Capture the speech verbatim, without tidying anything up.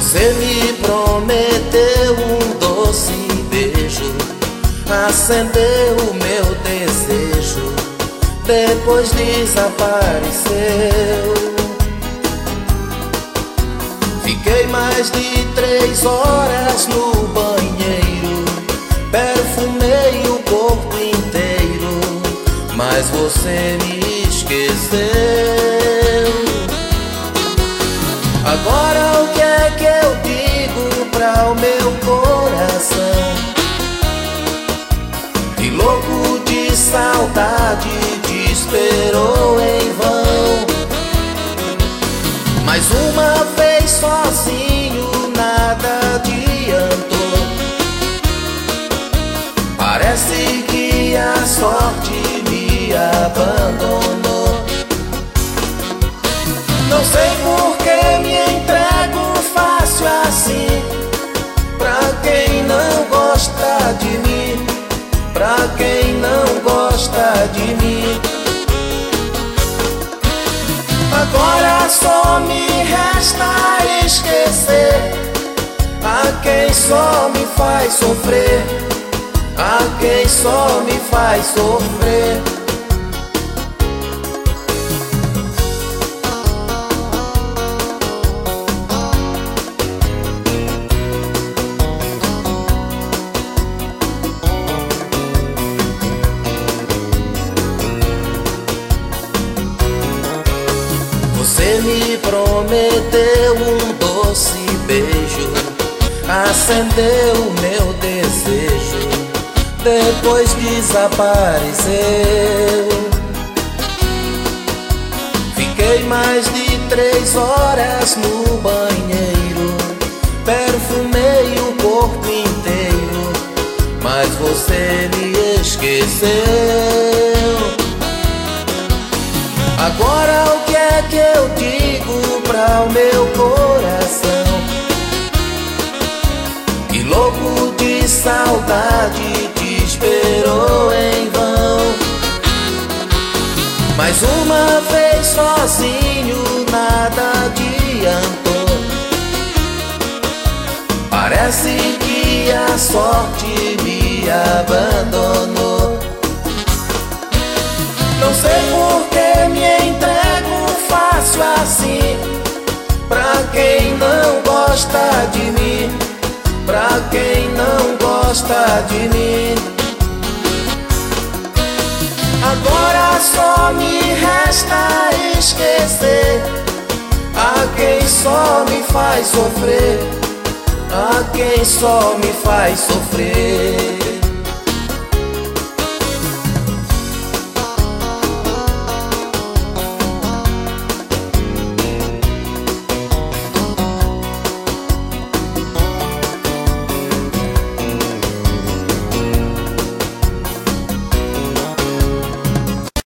Você me prometeu um doce beijo, acendeu o meu desejo, depois desapareceu. Fiquei mais de três horas no banheiro, perfumei o corpo inteiro, mas você me esqueceu. Agora o que é que eu digo pra o meu coração, que louco de saudade te esperou em vão? Mais uma vez sozinho nada adiantou, parece que a sorte me abandonou. Não sei por que me entrego fácil assim, pra quem não gosta de mim, pra quem não gosta de mim. Agora só me resta esquecer a quem só me faz sofrer, a quem só me faz sofrer. Você me prometeu um doce beijo, acendeu o meu desejo, depois desapareceu. Fiquei mais de três horas no banheiro, perfumei o corpo inteiro, mas você me esqueceu. Agora o que é que eu digo pra o meu coração, que louco de saudade te esperou em vão? Mais uma vez sozinho nada adiantou, parece que a sorte me abandonou. Não sei por que me entrego fácil assim, pra quem não gosta de mim, pra quem não gosta de mim. Agora só me resta esquecer a quem só me faz sofrer, a quem só me faz sofrer.